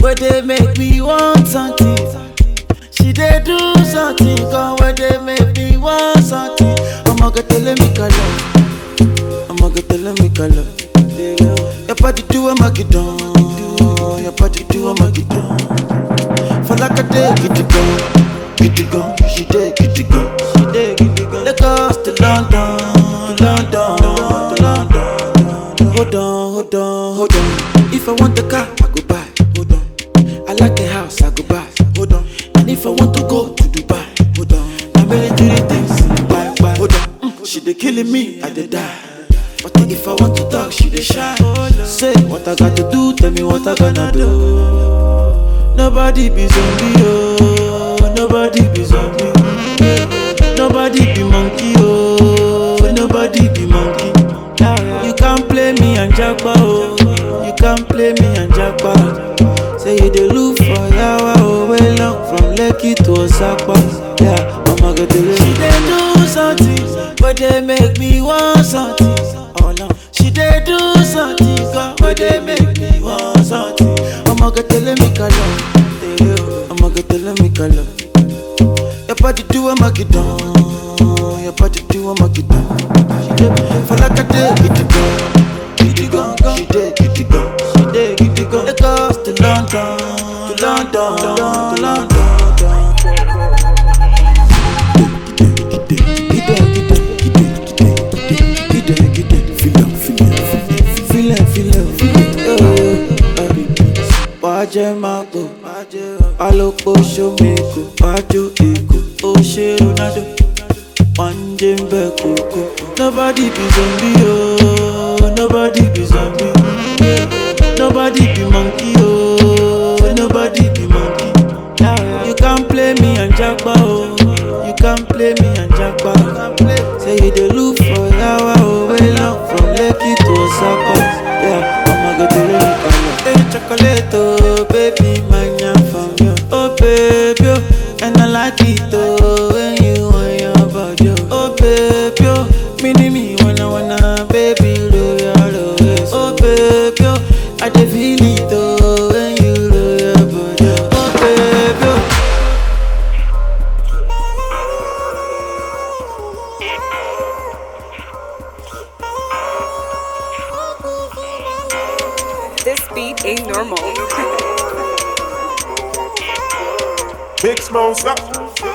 where they make me want something. She dey do something, come where they make me want something. I'ma go tell me color, I'ma go tell me color. Your body do I'ma get down, your body do I'ma get down. For like a day, get it gone, she dey get it gone, she dey get it gone. Lagos to London, London to London. Hold on, hold on, hold on. If I want the car, I go buy. Hold on. I like the house, I go buy. Hold on. And if I want to go to Dubai, hold on. I'm military things, bye. Hold on. She dey killing me, I dey die. But if I want to talk, she dey shy. Say what I got to do, tell me what I gonna do. Nobody be zombie, oh. Nobody be zombie. Nobody be monkey, oh. Nobody be monkey. You can't play me and jackpot, oh. You can't play me and jackpot. Say you dey look for yawa, oh. Way long from Lekki to Osaka. Yeah, I'ma go to the. She dey do something, but they make me want something. Oh no, she dey do something, but they make me want something. I'ma go tell me color, I'ma go tell me color. Your body do I'ma get down, your body do I'ma get down. For like a day, get it gone, she dey get it gone, she dey get it gone. Lagos to London, to London, to London. Wájẹ́ máa pò, alópo ṣómekò, wájú èkó, ó ṣe Ronaldo, wọ́n jẹ́ ń bẹ̀ kókó. Nobody be zombie, oh, nobody be zombie. Nobody be monkey, oh, nobody be monkey. You can't play me and jackpot, oh, you can't play me and jackpot. Say you dey look for yawa, oh, way long from Lekki to Osaka. Yeah, I'ma go to the hey, chocolate, oh, baby, mania from you. Oh, baby, oh, and I like it, oh, when you want your body. Oh, baby, oh, me, wanna, baby, roll your waist. Oh, baby, oh, I dey feel it, oh, when you roll your body. Oh, baby, oh. This beat ain't normal. Big smoke, stop.